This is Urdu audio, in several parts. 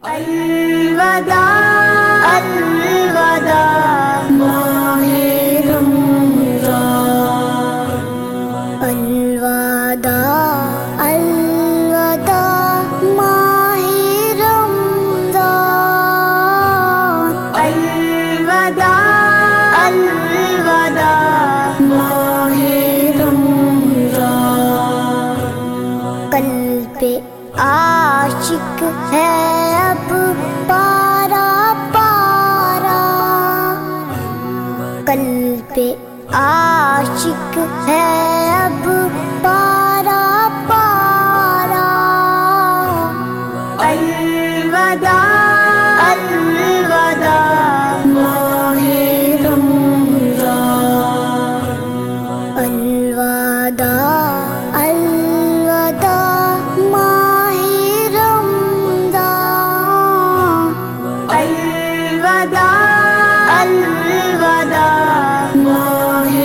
الوداع الوداع ماہ رمضان، الوداع الوداع ماہ رمضان، الوداع الوداع ماہ رمضان، قلب عاشق ہے اب پارا پارا، قلب عاشق ہے اب پارا پارا، الوداع الوداع ماہ رمضان، الوداع الوداع ماہ رمضان، الوداع الوداع ماہ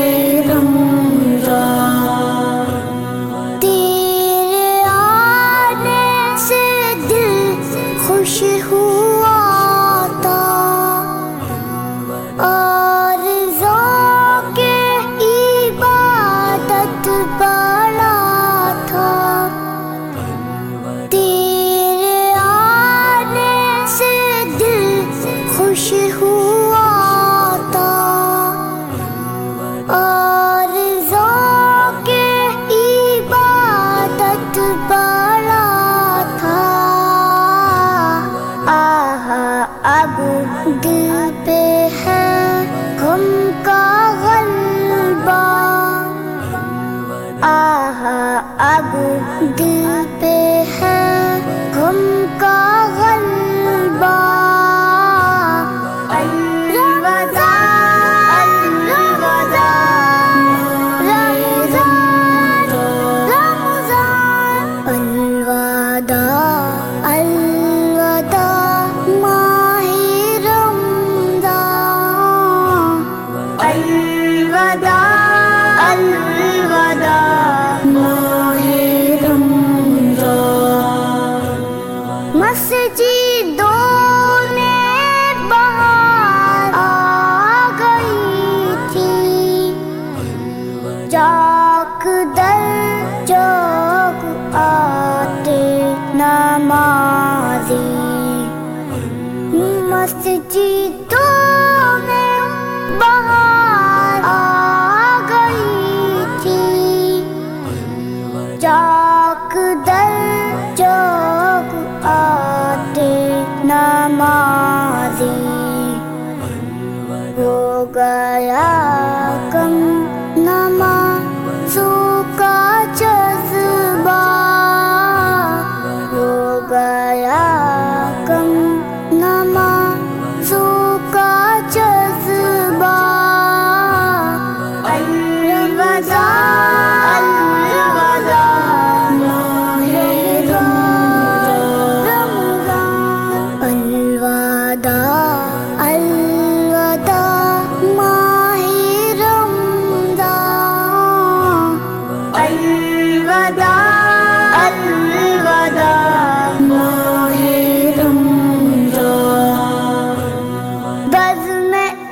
رمضان، تیرے آنے سے دل خوش ہوا تھا اور ذوق عبادت بڑا تھا، تیرے آنے سے دل خوش ہوا تھا اور ذوق عبادت بڑا تھا، اب دل پہ ہے غم کا غلبہ، اب دل پہ ہے غم کا غلبہ، الوداع الوداع رمضان رمضان، الوداع الوداع ماہ رمضان، الوداع الوداع ماہ رمضان، مسجدوں میں بہار آ گئی تھی، چاک در چوک آتے نمازی، مسجدوں میں بہار آ گئی تھی، چاک در چوک آتے نمازی، ہو گیا کم نمازوں کا جذبہ، ہو گیا کم نمازوں کا جذبہ، الوداع الوداع ماہ رمضان، الوداع الوداع ماہ رمضان، الوداع الوداع ماہ رمضان، بزم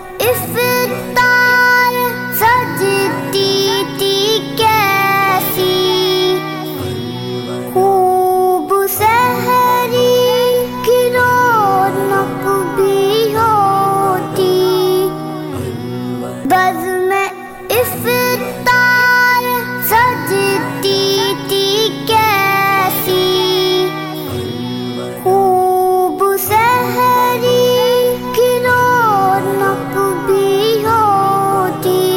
افطار سجتی تھی کیسی، خوب سحری کی رونق بھی ہوتی، بزم افطار سجتی تھی کیسی، خوب سحری کی رونق بھی ہوتی،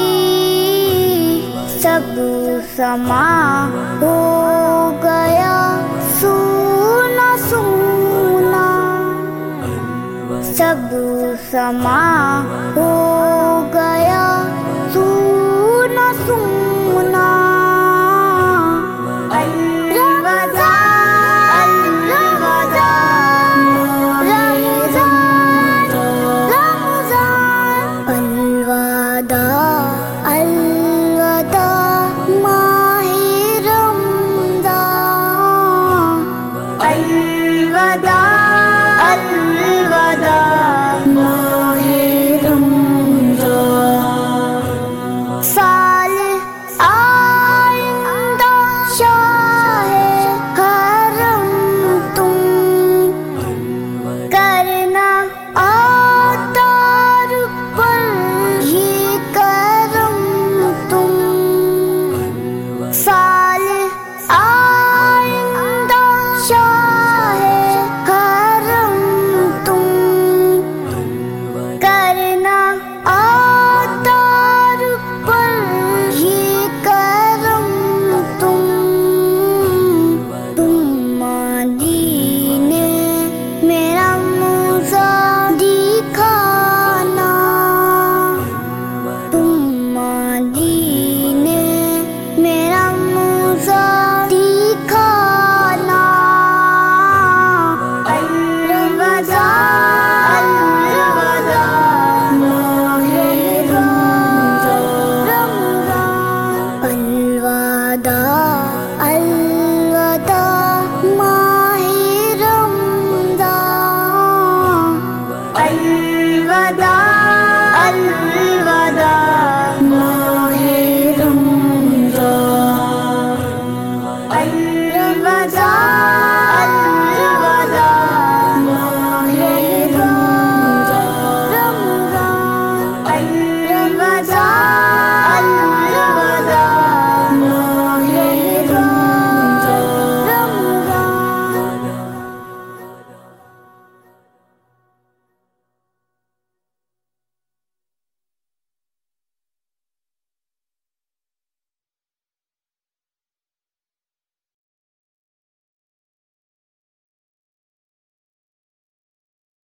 سب سما ہو گیا سونا سونا، سب سما ہو گیا